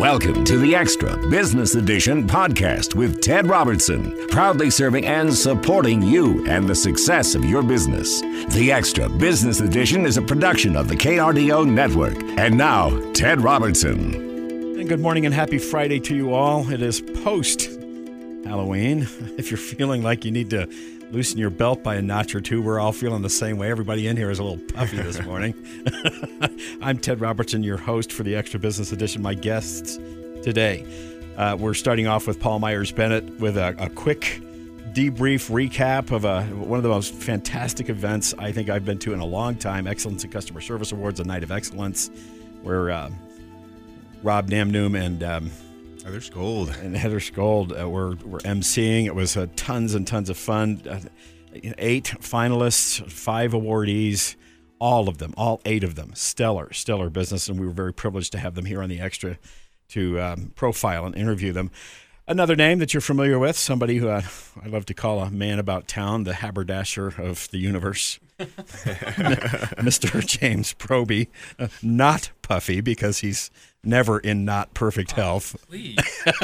Welcome to the Extra Business Edition podcast with Ted Robertson, proudly serving and supporting you and the success of your business. The Extra Business Edition is a production of the KRDO Network. And now, Ted Robertson. And good morning and happy Friday to you all. It is post-Halloween. If you're feeling like you need to loosen your belt by a notch or two, we're all feeling the same way. Everybody in here is a little puffy this morning. I'm Ted Robertson, your host for the Extra Business Edition. My guests today, we're starting off with Paul Myers-Bennett with a quick debrief recap of one of the most fantastic events I think I've been to in a long time, Excellence in Customer Service Awards, a Night of Excellence, where Rob Namnoom and Heather Skold were emceeing. It was tons and tons of fun. 8 finalists, 5 awardees, all 8 of them, stellar business, and we were very privileged to have them here on the Extra to profile and interview them. Another name that you're familiar with, somebody who I love to call a man about town, the haberdasher of the universe, Mr. James Proby, not puffy because he's never in not perfect health. Please.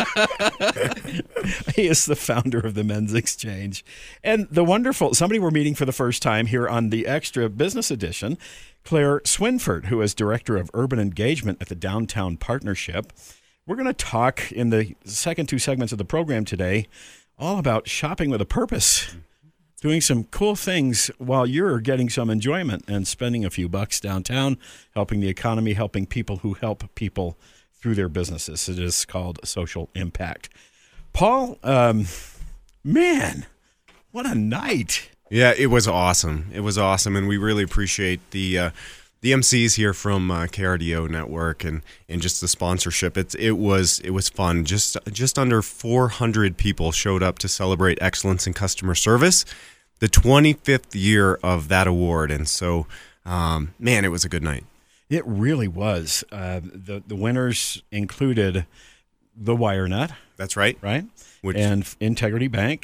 He is the founder of the Men's Exchange. And the wonderful, somebody we're meeting for the first time here on the Extra Business Edition, Claire Swinford, who is Director of Urban Engagement at the Downtown Partnership. We're going to talk in the second 2 segments of the program today all about shopping with a purpose, doing some cool things while you're getting some enjoyment and spending a few bucks downtown, helping the economy, helping people who help people through their businesses. It is called social impact. Paul, man, what a night. Yeah, it was awesome. And we really appreciate the MCs here from KRDO Network and just the sponsorship. It was fun. Just under 400 people showed up to celebrate Excellence in Customer Service, the 25th year of that award. And so, man, it was a good night. It really was. The winners included the WireNut. That's right. Right? And Integrity Bank.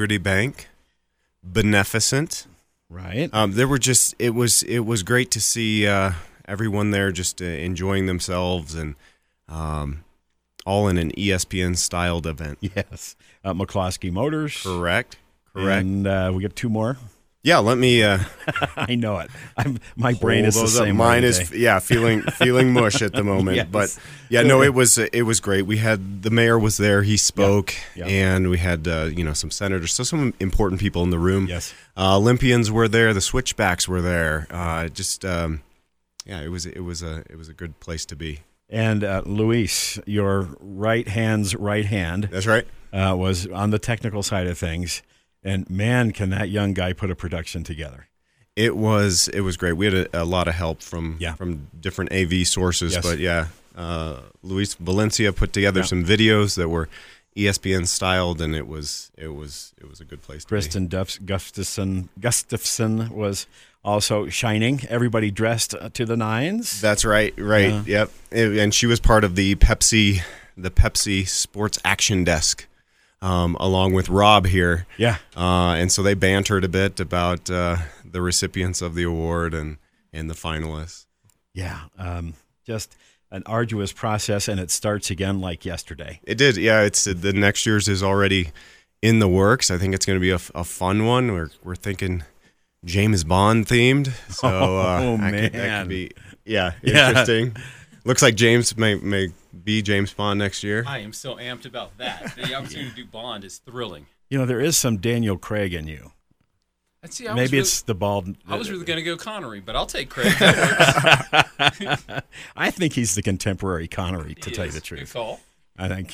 Beneficent. Right. It was great to see everyone there just enjoying themselves and all in an ESPN-styled event. Yes. McCloskey Motors. Correct. And we got 2 more. Yeah, let me... I know it. My brain is the same. Mine is, feeling mush at the moment. Yes. But, yeah, no, it was great. We had, the mayor was there. He spoke. Yeah. And we had, some senators. So some important people in the room. Yes. Olympians were there. The Switchbacks were there. It was a good place to be. And Luis, your right hand's right hand. That's right. Was on the technical side of things. And man, can that young guy put a production together. It was great. We had a lot of help from different AV sources. Yes. But Luis Valencia put together some videos that were ESPN styled, and it was a good place to Kristen be. Gustafson was also shining. Everybody dressed to the nines. That's right. Yep. And she was part of the Pepsi Sports Action Desk. Along with Rob here. Yeah. And so they bantered a bit about the recipients of the award and the finalists. Yeah. Just an arduous process, and it starts again like yesterday. It did. Yeah. It's the next year's is already in the works. I think it's going to be a fun one. We're thinking James Bond themed. So man. That could be interesting. Yeah. Looks like James may be James Bond next year. I am so amped about that. The opportunity to do Bond is thrilling. There is some Daniel Craig in you. Maybe it's the bald. I was really going to go Connery, but I'll take Craig. That works. I think he's the contemporary Connery, to tell you the truth. Good call. I think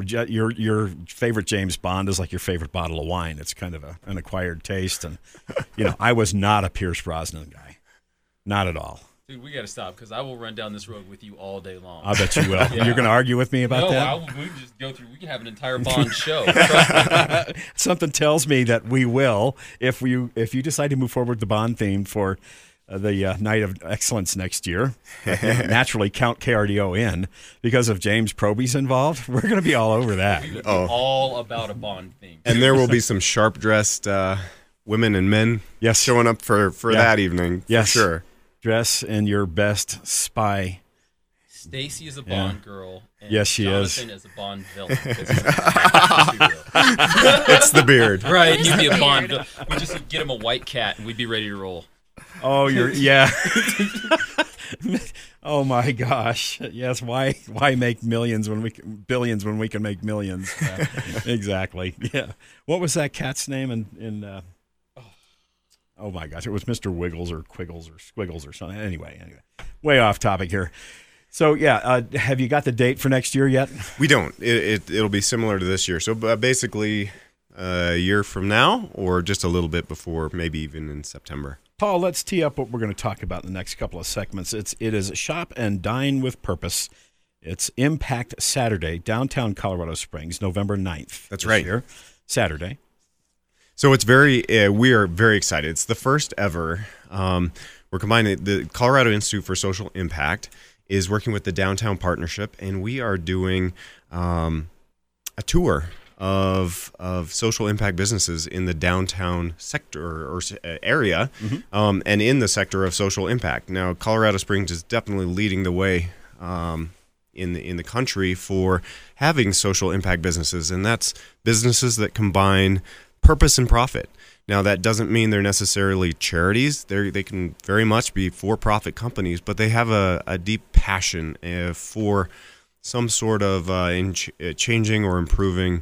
your favorite James Bond is like your favorite bottle of wine. It's kind of an acquired taste, and I was not a Pierce Brosnan guy, not at all. Dude, we got to stop because I will run down this road with you all day long. I bet you will. Yeah. You're going to argue with me about that? No, we can just go through. We can have an entire Bond show. Something tells me that we will if you decide to move forward with the Bond theme for the Night of Excellence next year. Naturally, count KRDO in because if James Proby's involved, we're going to be all over that. All about a Bond theme. And there will be some sharp dressed women and men showing up for that evening. Yes. For sure. Dress in your best spy Stacy is a Bond girl. And Yes, she Jonathan is a Bond villain. It's the beard. Right, he'd be a Bond villain. We just get him a white cat, and we'd be ready to roll. Oh, yeah. Oh my gosh. Yes, why make billions when we can make millions? Exactly. Yeah. What was that cat's name in oh my gosh, it was Mr. Wiggles or Quiggles or Squiggles or something. Anyway, way off topic here. So yeah, have you got the date for next year yet? We don't. It'll be similar to this year. So basically a year from now, or just a little bit before, maybe even in September. Paul, let's tee up what we're going to talk about in the next couple of segments. It is Shop and Dine with Purpose. It's Impact Saturday, downtown Colorado Springs, November 9th. That's right. Year, Saturday. So it's we are very excited. It's the first ever. We're combining the Colorado Institute for Social Impact is working with the Downtown Partnership, and we are doing a tour of social impact businesses in the downtown sector or area, and in the sector of social impact. Now, Colorado Springs is definitely leading the way in the country for having social impact businesses, and that's businesses that combine purpose and profit. Now, that doesn't mean they're necessarily charities. They can very much be for-profit companies, but they have a deep passion for some sort of changing or improving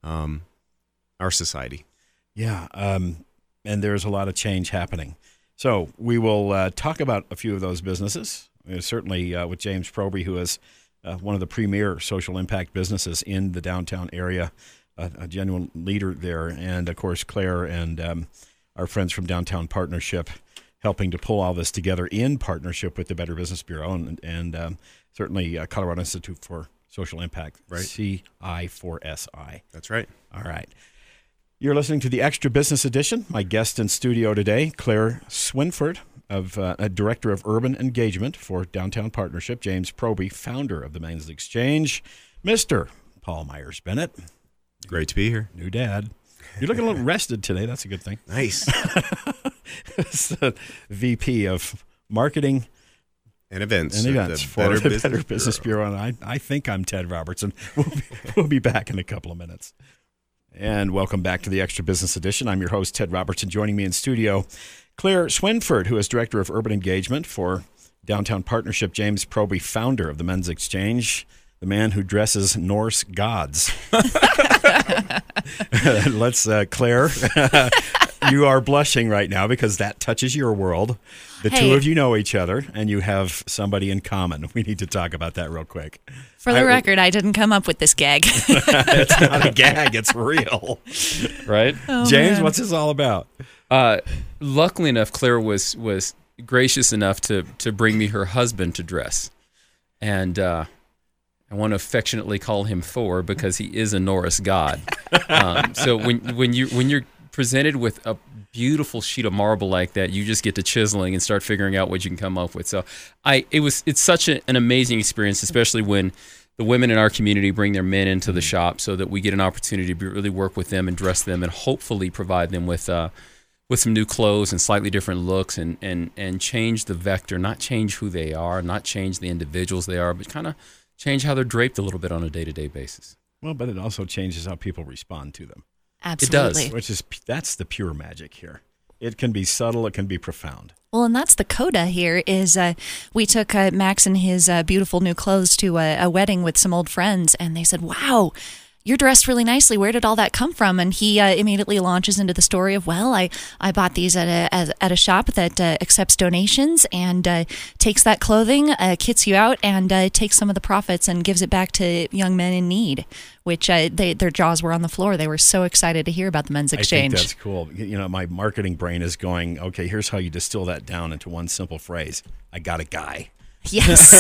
our society. Yeah, and there's a lot of change happening. So we will talk about a few of those businesses, certainly with James Proby, who is one of the premier social impact businesses in the downtown area, a genuine leader there, and, of course, Claire and our friends from Downtown Partnership helping to pull all this together in partnership with the Better Business Bureau and certainly Colorado Institute for Social Impact, right? CI4SI. That's right. All right. You're listening to the Extra Business Edition. My guest in studio today, Claire Swinford, Director of Urban Engagement for Downtown Partnership, James Proby, founder of the Men's Exchange, Mr. Paul Myers-Bennett. Great to be here. New dad. You're looking a little rested today. That's a good thing. Nice. VP of Marketing and events for the Better Business Bureau. And I think I'm Ted Robertson. We'll be back in a couple of minutes. And welcome back to the Extra Business Edition. I'm your host, Ted Robertson. Joining me in studio, Claire Swinford, who is Director of Urban Engagement for Downtown Partnership, James Proby, founder of the Men's Exchange, the man who dresses Norse gods. Let's, Claire, you are blushing right now because that touches your world. The two of you know each other, and you have somebody in common. We need to talk about that real quick. For the record, I didn't come up with this gag. It's not a gag. It's real. Right? Oh, James, man. what's this all about? Luckily enough, Claire was gracious enough to bring me her husband to dress. And I want to affectionately call him Thor because he is a Norse god. So when you're presented with a beautiful sheet of marble like that, you just get to chiseling and start figuring out what you can come up with. So it's such an amazing experience, especially when the women in our community bring their men into the shop, so that we get an opportunity to really work with them and dress them and hopefully provide them with some new clothes and slightly different looks and change the vector, not change who they are, not change the individuals they are, but kind of change how they're draped a little bit on a day-to-day basis. Well, but it also changes how people respond to them. Absolutely. It does. That's the pure magic here. It can be subtle, it can be profound. Well, and that's the coda here is we took Max and his beautiful new clothes to a wedding with some old friends, and they said, wow, you're dressed really nicely. Where did all that come from? And he immediately launches into the story of, well, I bought these at a shop that accepts donations and takes that clothing, kits you out, and takes some of the profits and gives it back to young men in need, which their jaws were on the floor. They were so excited to hear about the Men's Exchange. I think that's cool. You know, my marketing brain is going, okay, here's how you distill that down into one simple phrase. I got a guy. Yes.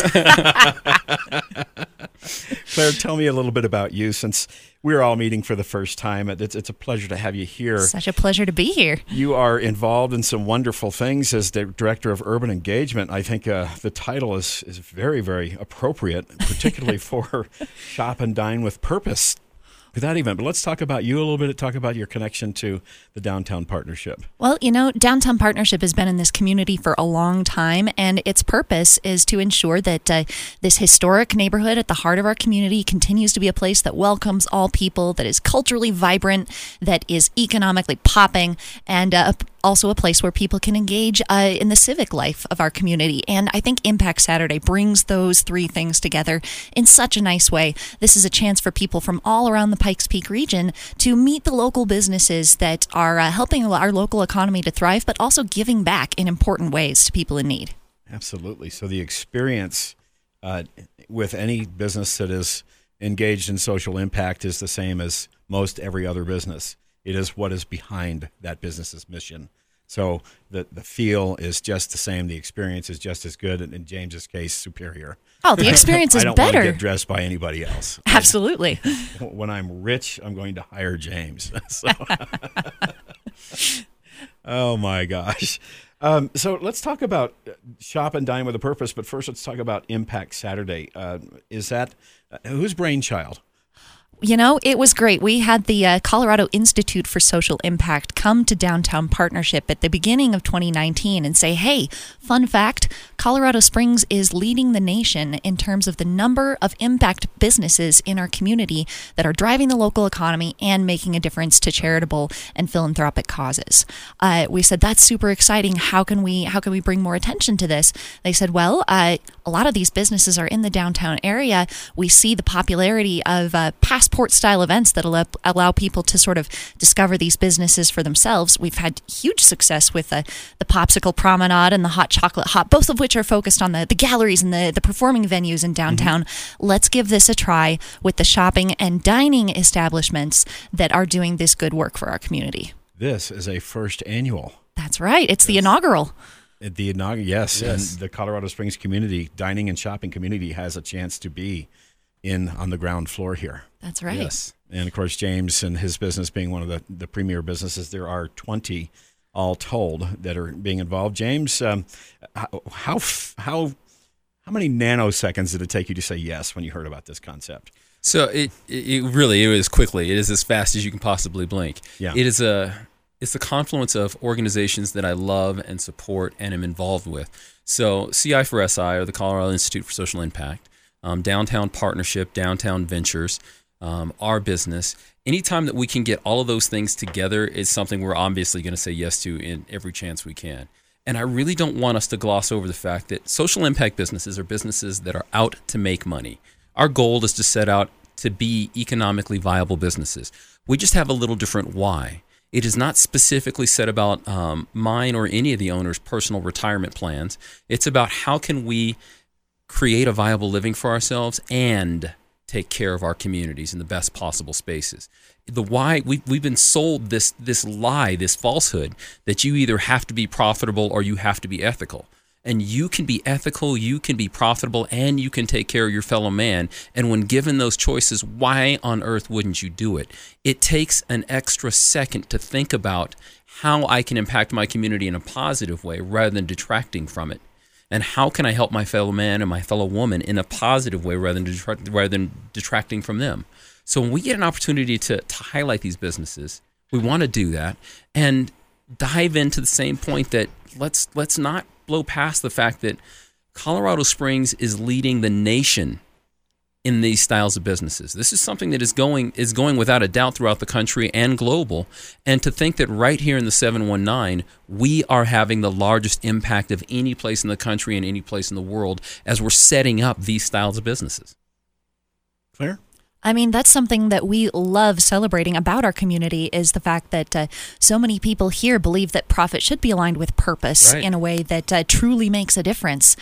Claire, tell me a little bit about you, since we're all meeting for the first time. It's a pleasure to have you here. Such a pleasure to be here. You are involved in some wonderful things as the Director of Urban Engagement. I think the title is very, very appropriate, particularly for Shop and Dine with Purpose. that event. But let's talk about you a little bit. Talk about your connection to the Downtown Partnership. Well, Downtown Partnership has been in this community for a long time, and its purpose is to ensure that this historic neighborhood at the heart of our community continues to be a place that welcomes all people, that is culturally vibrant, that is economically popping, and also a place where people can engage in the civic life of our community. And I think Impact Saturday brings those three things together in such a nice way. This is a chance for people from all around the Pikes Peak region to meet the local businesses that are helping our local economy to thrive, but also giving back in important ways to people in need. Absolutely. So the experience with any business that is engaged in social impact is the same as most every other business. It is what is behind that business's mission. So the feel is just the same. The experience is just as good, and in James's case, superior. Oh, the experience is better. I don't want to get dressed by anybody else. Absolutely. When I'm rich, I'm going to hire James. So. Oh, my gosh. So let's talk about Shop and Dine with a Purpose, but first let's talk about Impact Saturday. Is that whose brainchild? It was great. We had the Colorado Institute for Social Impact come to Downtown Partnership at the beginning of 2019 and say, hey, fun fact, Colorado Springs is leading the nation in terms of the number of impact businesses in our community that are driving the local economy and making a difference to charitable and philanthropic causes. We said, that's super exciting. How can we bring more attention to this? They said, well, a lot of these businesses are in the downtown area. We see the popularity of passport-style events that allow people to sort of discover these businesses for themselves. We've had huge success with the Popsicle Promenade and the Hot Chocolate Hop, both of which are focused on the galleries and the performing venues in downtown. Mm-hmm. Let's give this a try with the shopping and dining establishments that are doing this good work for our community. This is a first annual. That's right. It's the inaugural. Yes. And the Colorado Springs community, dining and shopping community, has a chance to be on the ground floor here. That's right. Yes. And of course, James and his business being one of the premier businesses, there are 20 all told that are being involved. James, how many nanoseconds did it take you to say yes when you heard about this concept? So it was quickly. It is as fast as you can possibly blink. Yeah. It's a confluence of organizations that I love and support and am involved with. So CI4SI, or the Colorado Institute for Social Impact, Downtown Partnership, Downtown Ventures, our business. Anytime that we can get all of those things together is something we're obviously going to say yes to in every chance we can. And I really don't want us to gloss over the fact that social impact businesses are businesses that are out to make money. Our goal is to set out to be economically viable businesses. We just have a little different why. It is not specifically said about mine or any of the owners' personal retirement plans. It's about how can we create a viable living for ourselves and take care of our communities in the best possible spaces. The why, we've been sold this lie, this falsehood, that you either have to be profitable or you have to be ethical. And you can be ethical, you can be profitable, and you can take care of your fellow man. And when given those choices, why on earth wouldn't you do it? It takes an extra second to think about how I can impact my community in a positive way rather than detracting from it. And how can I help my fellow man and my fellow woman in a positive way rather than detracting from them? So when we get an opportunity to highlight these businesses, we want to do that and dive into the same point that let's not blow past the fact that Colorado Springs is leading the nation in these styles of businesses. This is something that is going without a doubt throughout the country and global. And to think that right here in the 719, we are having the largest impact of any place in the country and any place in the world as we're setting up these styles of businesses. Claire? I mean, that's something that we love celebrating about our community is the fact that so many people here believe that profit should be aligned with purpose in a way that truly makes a difference.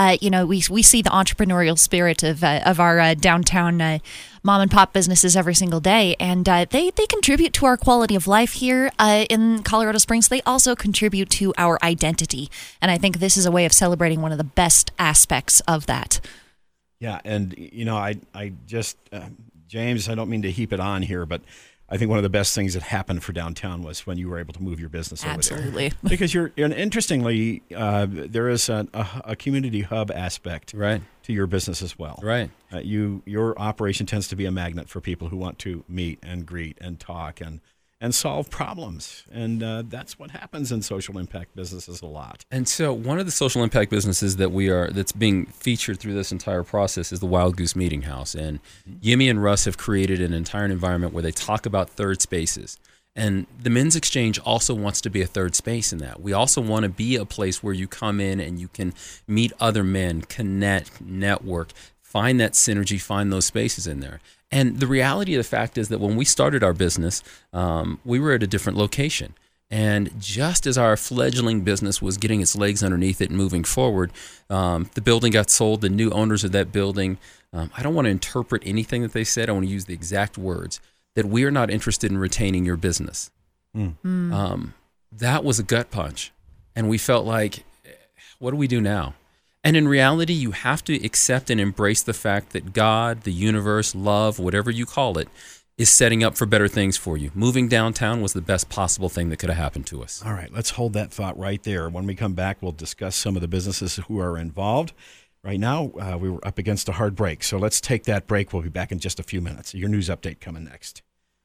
We see the entrepreneurial spirit of our downtown mom and pop businesses every single day, and they contribute to our quality of life here in Colorado Springs. They also contribute to our identity, and I think this is a way of celebrating one of the best aspects of that. Yeah, and I just James, I don't mean to heap it on here, but I think one of the best things that happened for downtown was when you were able to move your business over there. Absolutely. Because and interestingly, there is a community hub aspect Right. to your business as well. Right. Your operation tends to be a magnet for people who want to meet and greet and talk and solve problems. And that's what happens in social impact businesses a lot. And so one of the social impact businesses that's being featured through this entire process is the Wild Goose Meeting House. And Yimmy and Russ have created an entire environment where they talk about third spaces. And the Men's Exchange also wants to be a third space in that. We also want to be a place where you come in and you can meet other men, connect, network, find that synergy, find those spaces in there. And the reality of the fact is that when we started our business, we were at a different location. And just as our fledgling business was getting its legs underneath it and moving forward, the building got sold. The new owners of that building, I don't want to interpret anything that they said. I want to use the exact words, that we are not interested in retaining your business. That was a gut punch. And we felt like, what do we do now? And in reality, you have to accept and embrace the fact that God, the universe, love, whatever you call it, is setting up for better things for you. Moving downtown was the best possible thing that could have happened to us. All right, let's hold that thought right there. When we come back, we'll discuss some of the businesses who are involved. Right now, we were up against a hard break, so let's take that break. We'll be back in just a few minutes. Your news update coming next.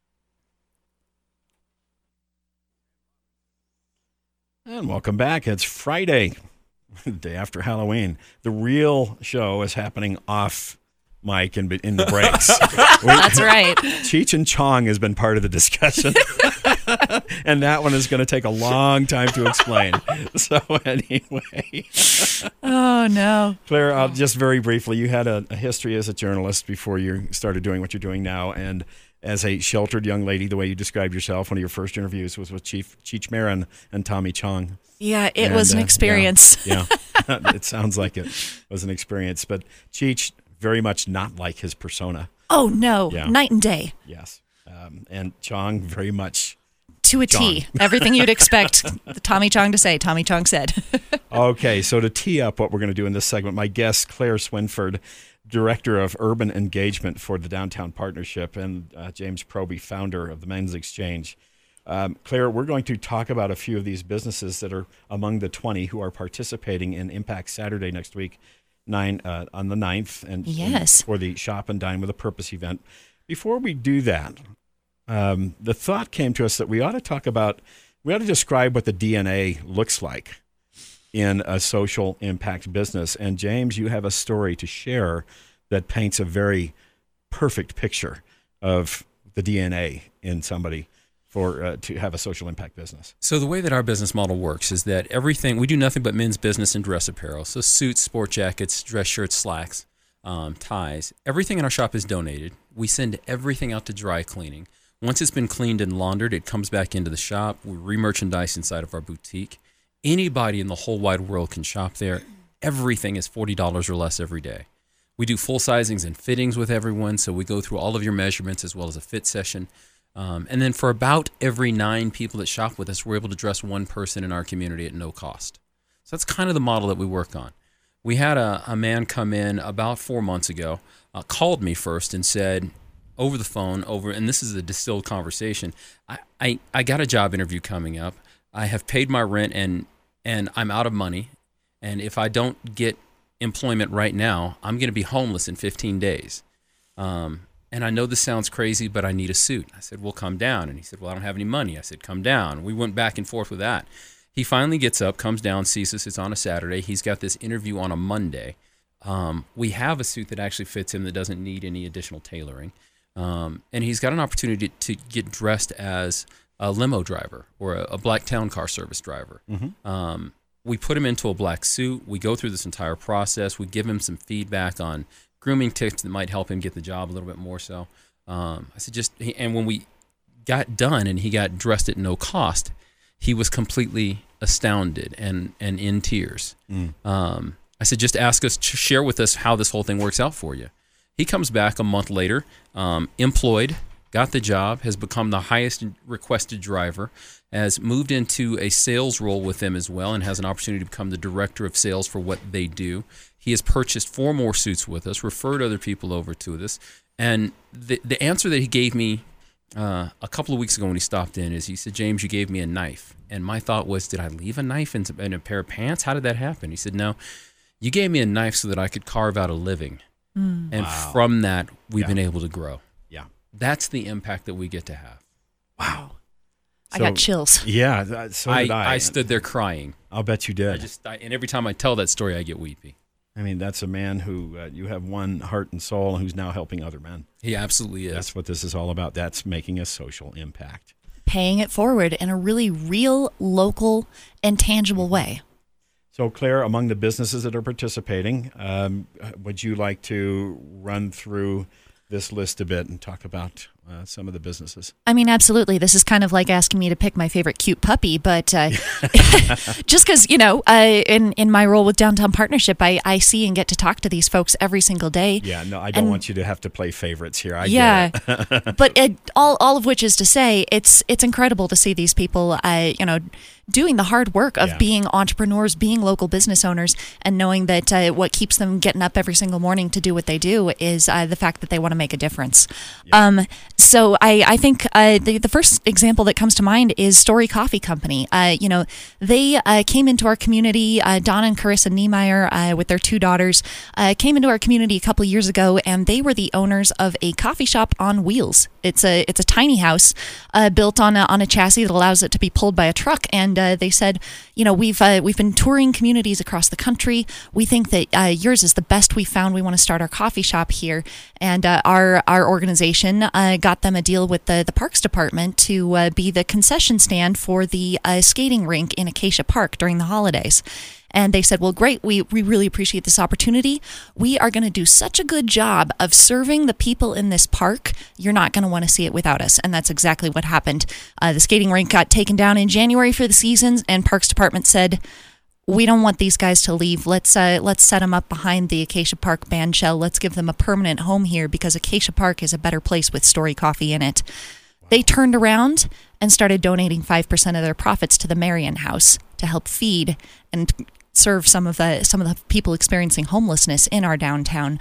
And welcome back. It's Friday, the day after Halloween. The real show is happening off mic in the breaks. That's right. Cheech and Chong has been part of the discussion. And that one is going to take a long time to explain. So anyway. Oh, no. Claire, just very briefly, you had a history as a journalist before you started doing what you're doing now. And as a sheltered young lady, the way you described yourself, one of your first interviews was with Cheech Marin and Tommy Chong. Yeah, it was an experience. Yeah, it sounds like it was an experience. But Cheech, very much not like his persona. Oh, no. Yeah. Night and day. Yes. And Chong, very much to a T. Everything you'd expect Tommy Chong to say, Tommy Chong said. Okay, so to tee up what we're going to do in this segment, my guest, Claire Swinford, Director of Urban Engagement for the Downtown Partnership, and James Proby, founder of the Men's Exchange. Claire, we're going to talk about a few of these businesses that are among the 20 who are participating in Impact Saturday next week, on the 9th, and for the Shop and Dine with a Purpose event. Before we do that, the thought came to us that we ought to describe what the DNA looks like in a social impact business. And James, you have a story to share that paints a very perfect picture of the DNA in somebody to have a social impact business. So the way that our business model works is that we do nothing but men's business and dress apparel. So suits, sport jackets, dress shirts, slacks, ties. Everything in our shop is donated. We send everything out to dry cleaning. Once it's been cleaned and laundered, it comes back into the shop. We re-merchandise inside of our boutique. Anybody in the whole wide world can shop there. Everything is $40 or less every day. We do full sizings and fittings with everyone, so we go through all of your measurements as well as a fit session. And then for about every 9 people that shop with us, we're able to dress one person in our community at no cost. So that's kind of the model that we work on. We had a man come in about 4 months ago, called me first and said, over the phone, and this is a distilled conversation, I got a job interview coming up. I have paid my rent and I'm out of money. And if I don't get employment right now, I'm going to be homeless in 15 days. And I know this sounds crazy, but I need a suit. I said, well, come down. And he said, well, I don't have any money. I said, come down. We went back and forth with that. He finally gets up, comes down, sees us. It's on a Saturday. He's got this interview on a Monday. We have a suit that actually fits him that doesn't need any additional tailoring. And he's got an opportunity to get dressed as a limo driver or a black town car service driver. Mm-hmm. We put him into a black suit. We go through this entire process. We give him some feedback on grooming tips that might help him get the job a little bit more so. I said and when we got done and he got dressed at no cost, he was completely astounded and in tears. I said, just ask us, share with us how this whole thing works out for you. He comes back a month later, employed, got the job, has become the highest requested driver, has moved into a sales role with them as well, and has an opportunity to become the director of sales for what they do. He has purchased 4 more suits with us, referred other people over to this, and the answer that he gave me a couple of weeks ago when he stopped in is he said, James, you gave me a knife. And my thought was, did I leave a knife in a pair of pants? How did that happen? He said, no, you gave me a knife so that I could carve out a living. And from that, we've been able to grow. Yeah. That's the impact that we get to have. Wow. I got chills. Yeah, so did I. I stood there crying. I'll bet you did. And every time I tell that story, I get weepy. I mean, that's a man who you have one heart and soul who's now helping other men. He absolutely is. That's what this is all about. That's making a social impact. Paying it forward in a really real, local, and tangible way. So, Claire, among the businesses that are participating, would you like to run through this list a bit and talk about some of the businesses? I mean, absolutely. This is kind of like asking me to pick my favorite cute puppy, but just because, in my role with Downtown Partnership, I see and get to talk to these folks every single day. Yeah, no, I don't want you to have to play favorites here. I get it. But all of which is to say, it's incredible to see these people, doing the hard work of being entrepreneurs, being local business owners, and knowing that what keeps them getting up every single morning to do what they do is the fact that they want to make a difference. Yeah. So I think the first example that comes to mind is Story Coffee Company. They came into our community, Don and Carissa Niemeyer with their two daughters, came into our community a couple of years ago, and they were the owners of a coffee shop on wheels. It's a tiny house built on a chassis that allows it to be pulled by a truck, and they said, we've been touring communities across the country. We think that yours is the best we found. We want to start our coffee shop here, and our organization got them a deal with the Parks Department to be the concession stand for the skating rink in Acacia Park during the holidays. And they said, well, great, we really appreciate this opportunity. We are going to do such a good job of serving the people in this park. You're not going to want to see it without us. And that's exactly what happened. The skating rink got taken down in January for the seasons, and Parks Department said, we don't want these guys to leave. Let's set them up behind the Acacia Park band shell. Let's give them a permanent home here because Acacia Park is a better place with Story Coffee in it. Wow. They turned around and started donating 5% of their profits to the Marion House to help feed and serve some of the people experiencing homelessness in our downtown.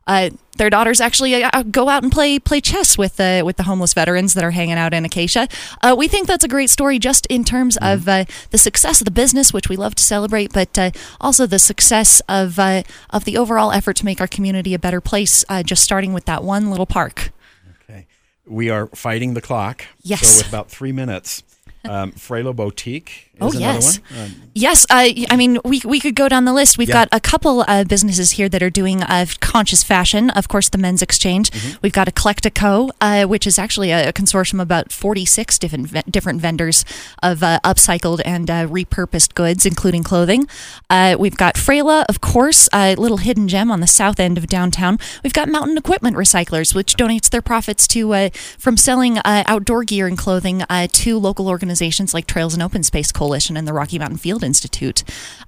Their daughters actually go out and play chess with the homeless veterans that are hanging out in Acacia. We think that's a great story just in terms of the success of the business, which we love to celebrate, but also the success of the overall effort to make our community a better place, just starting with that one little park. Okay. We are fighting the clock. Yes. So with about 3 minutes, Frelo Boutique is another one. Yes. I mean, we could go down the list. We've got a couple businesses here that are doing conscious fashion. Of course, the Men's Exchange. Mm-hmm. We've got Eclectico, which is actually a consortium of about 46 different vendors of upcycled and repurposed goods, including clothing. We've got Frela, of course, a little hidden gem on the south end of downtown. We've got Mountain Equipment Recyclers, which donates their profits to from selling outdoor gear and clothing to local organizations like Trails and Open Space Coalition and the Rocky Mountain Field Institute.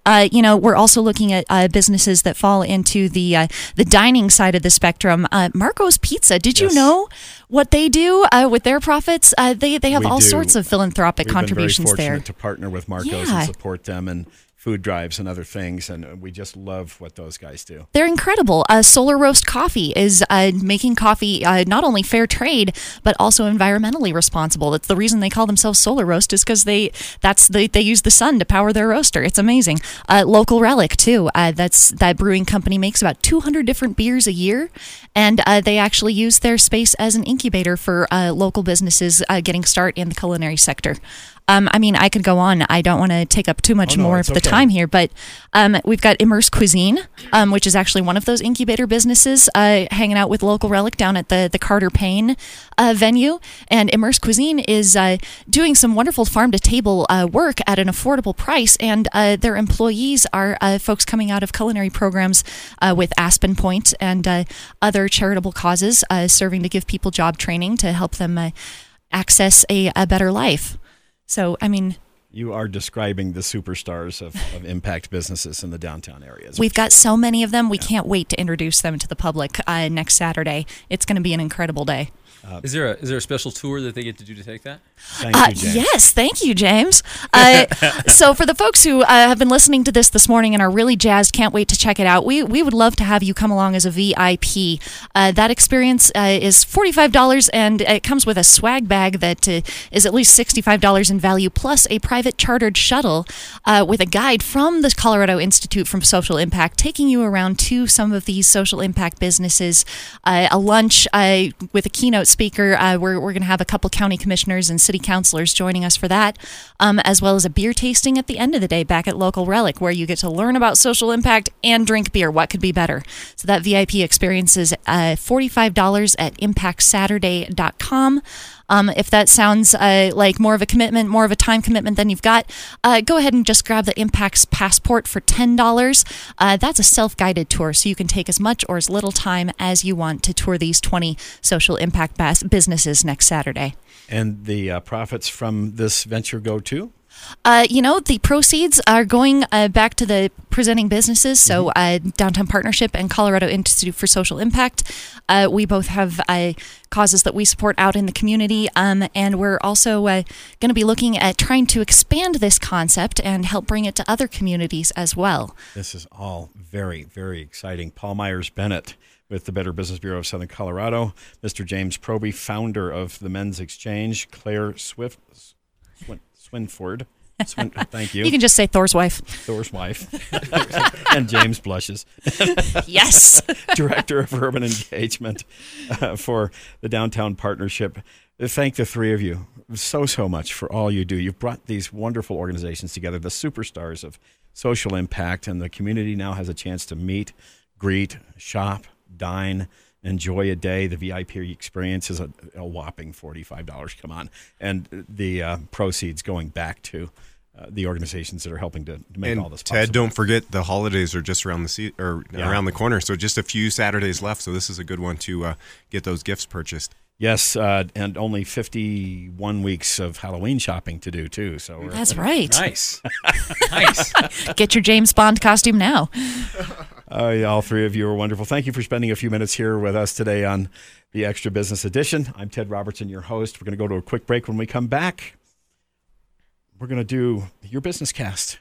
We're also looking at businesses that fall into the dining side of the spectrum. Marco's Pizza. Did you know what they do with their profits? They have all sorts of philanthropic contributions there. We've been very fortunate to partner with Marco's and support them and food drives and other things, and we just love what those guys do. They're incredible. Solar Roast Coffee is making coffee not only fair trade, but also environmentally responsible. That's the reason they call themselves Solar Roast, is because they use the sun to power their roaster. It's amazing. Local Relic, too. That brewing company makes about 200 different beers a year, and they actually use their space as an incubator for local businesses getting start in the culinary sector. I could go on. I don't want to take up too much more of the time here, but we've got Immerse Cuisine, which is actually one of those incubator businesses hanging out with Local Relic down at the Carter Payne venue. And Immerse Cuisine is doing some wonderful farm-to-table work at an affordable price, and their employees are folks coming out of culinary programs with Aspen Point and other charitable causes, serving to give people job training to help them access a better life. So, you are describing the superstars of impact businesses in the downtown areas. We've got so many of them. We can't wait to introduce them to the public next Saturday. It's going to be an incredible day. Is there a special tour that they get to do to take that? Thank you, James. Yes, thank you, James. So for the folks who have been listening to this morning and are really jazzed, can't wait to check it out, we would love to have you come along as a VIP. That experience is $45, and it comes with a swag bag that is at least $65 in value, plus a private chartered shuttle with a guide from the Colorado Institute for Social Impact, taking you around to some of these social impact businesses, a lunch with a keynote speaker. We're going to have a couple county commissioners and city councilors joining us for that, as well as a beer tasting at the end of the day back at Local Relic, where you get to learn about social impact and drink beer. What could be better? So that VIP experience is $45 at impactsaturday.com. If that sounds like more of a commitment, more of a time commitment than you've got, go ahead and just grab the Impacts Passport for $10. That's a self-guided tour, so you can take as much or as little time as you want to tour these 20 social impact businesses next Saturday. And the profits from this venture go to? The proceeds are going back to the presenting businesses. So Downtown Partnership and Colorado Institute for Social Impact. We both have causes that we support out in the community. And we're also going to be looking at trying to expand this concept and help bring it to other communities as well. This is all very, very exciting. Paul Myers-Bennett with the Better Business Bureau of Southern Colorado. Mr. James Proby, founder of the Men's Exchange. Claire Swinford. Thank you. You can just say Thor's wife. Thor's wife. And James blushes. Yes. Director of Urban Engagement for the Downtown Partnership. Thank the three of you so much for all you do. You've brought these wonderful organizations together, the superstars of social impact, and the community now has a chance to meet, greet, shop, dine, enjoy a day. The VIP experience is a whopping $45. Come on. And the proceeds going back to the organizations that are helping to make all this possible. Ted, don't forget the holidays are just around around the corner. So just a few Saturdays left. So this is a good one to get those gifts purchased. Yes, and only 51 weeks of Halloween shopping to do, too. So that's right. Nice. Nice. Get your James Bond costume now. All three of you are wonderful. Thank you for spending a few minutes here with us today on the Extra Business Edition. I'm Ted Robertson, your host. We're going to go to a quick break. When we come back, we're going to do your business cast.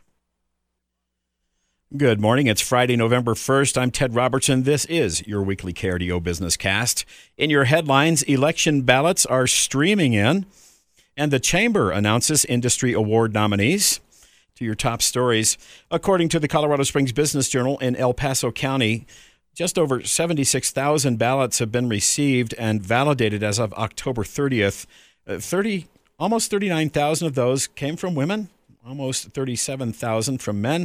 Good morning. It's Friday, November 1st. I'm Ted Robertson. This is your weekly KRDO Business Cast. In your headlines, election ballots are streaming in, and the Chamber announces industry award nominees. To your top stories, according to the Colorado Springs Business Journal, in El Paso County, just over 76,000 ballots have been received and validated as of October 30th. Almost 39,000 of those came from women, almost 37,000 from men.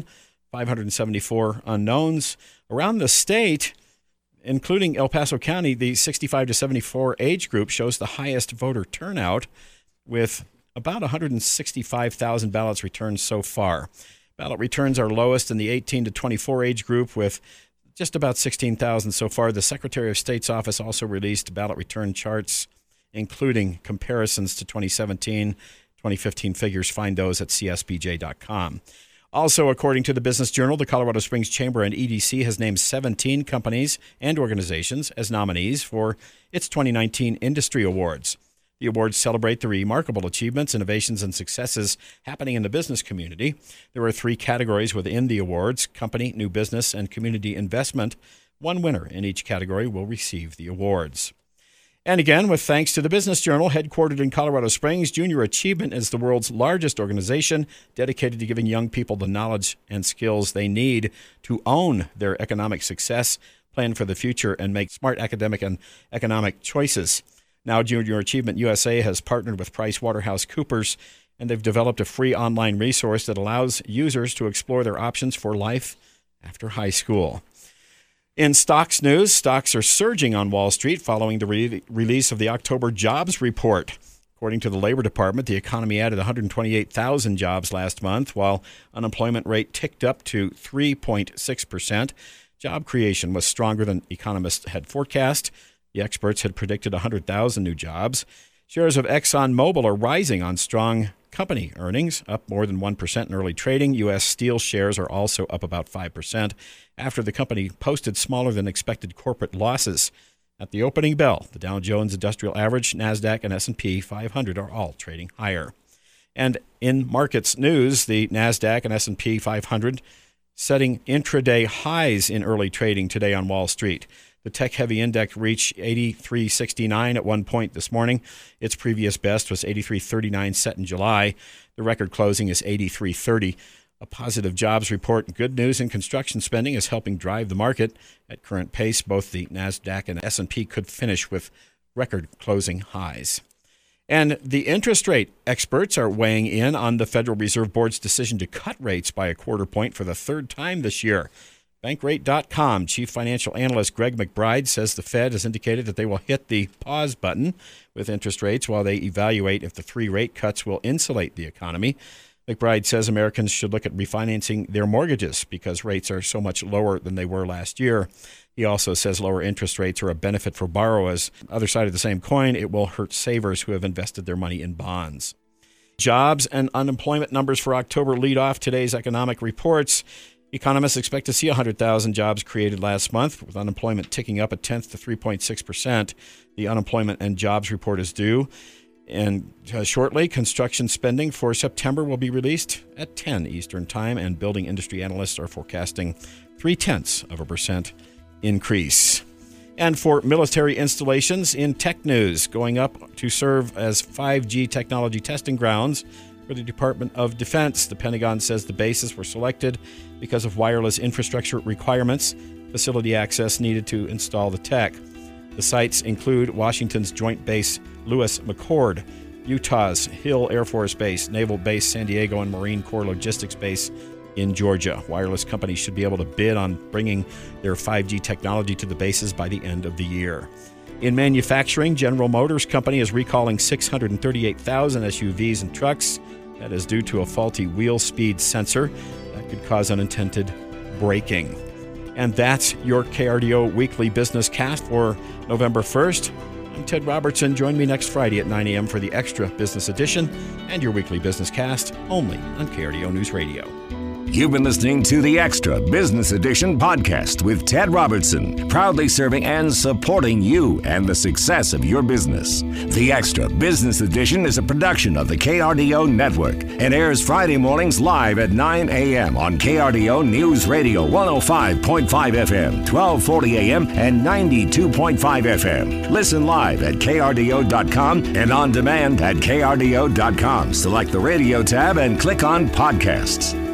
574 unknowns. Around the state, including El Paso County, the 65 to 74 age group shows the highest voter turnout with about 165,000 ballots returned so far. Ballot returns are lowest in the 18 to 24 age group with just about 16,000 so far. The Secretary of State's office also released ballot return charts, including comparisons to 2017, 2015 figures. Find those at csbj.com. Also, according to the Business Journal, the Colorado Springs Chamber and EDC has named 17 companies and organizations as nominees for its 2019 Industry Awards. The awards celebrate the remarkable achievements, innovations, and successes happening in the business community. There are 3 categories within the awards: company, new business, and community investment. One winner in each category will receive the awards. And again, with thanks to the Business Journal, headquartered in Colorado Springs, Junior Achievement is the world's largest organization dedicated to giving young people the knowledge and skills they need to own their economic success, plan for the future, and make smart academic and economic choices. Now, Junior Achievement USA has partnered with PricewaterhouseCoopers, and they've developed a free online resource that allows users to explore their options for life after high school. In stocks news, stocks are surging on Wall Street following the release of the October jobs report. According to the Labor Department, the economy added 128,000 jobs last month, while unemployment rate ticked up to 3.6%. Job creation was stronger than economists had forecast. The experts had predicted 100,000 new jobs. Shares of ExxonMobil are rising on strong company earnings, up more than 1% in early trading. U.S. Steel shares are also up about 5% after the company posted smaller than expected corporate losses. At the opening bell, the Dow Jones Industrial Average, NASDAQ, and S&P 500 are all trading higher. And in markets news, the NASDAQ and S&P 500 setting intraday highs in early trading today on Wall Street. The tech-heavy index reached 83.69 at one point this morning. Its previous best was 83.39 set in July. The record closing is 83.30. A positive jobs report and good news in construction spending is helping drive the market. At current pace, both the NASDAQ and S&P could finish with record closing highs. And the interest rate experts are weighing in on the Federal Reserve Board's decision to cut rates by a quarter point for the third time this year. Bankrate.com Chief Financial Analyst Greg McBride says the Fed has indicated that they will hit the pause button with interest rates while they evaluate if the 3 rate cuts will insulate the economy. McBride says Americans should look at refinancing their mortgages because rates are so much lower than they were last year. He also says lower interest rates are a benefit for borrowers. Other side of the same coin, it will hurt savers who have invested their money in bonds. Jobs and unemployment numbers for October lead off today's economic reports. Economists expect to see 100,000 jobs created last month, with unemployment ticking up a tenth to 3.6%. The unemployment and jobs report is due. And shortly, construction spending for September will be released at 10 Eastern Time, and building industry analysts are forecasting 0.3% increase. And for military installations in tech news, going up to serve as 5G technology testing grounds for the Department of Defense. The Pentagon says the bases were selected because of wireless infrastructure requirements, facility access needed to install the tech. The sites include Washington's Joint Base Lewis McChord, Utah's Hill Air Force Base, Naval Base San Diego, and Marine Corps Logistics Base in Georgia. Wireless companies should be able to bid on bringing their 5G technology to the bases by the end of the year. In manufacturing, General Motors Company is recalling 638,000 SUVs and trucks. That is due to a faulty wheel speed sensor that could cause unintended braking. And that's your KRDO Weekly Business Cast for November 1st. I'm Ted Robertson. Join me next Friday at 9 a.m. for the Extra Business Edition and your Weekly Business Cast only on KRDO News Radio. You've been listening to the Extra Business Edition podcast with Ted Robertson, proudly serving and supporting you and the success of your business. The Extra Business Edition is a production of the KRDO Network and airs Friday mornings live at 9 a.m. on KRDO News Radio 105.5 FM, 1240 a.m. and 92.5 FM. Listen live at krdo.com and on demand at krdo.com. Select the radio tab and click on podcasts.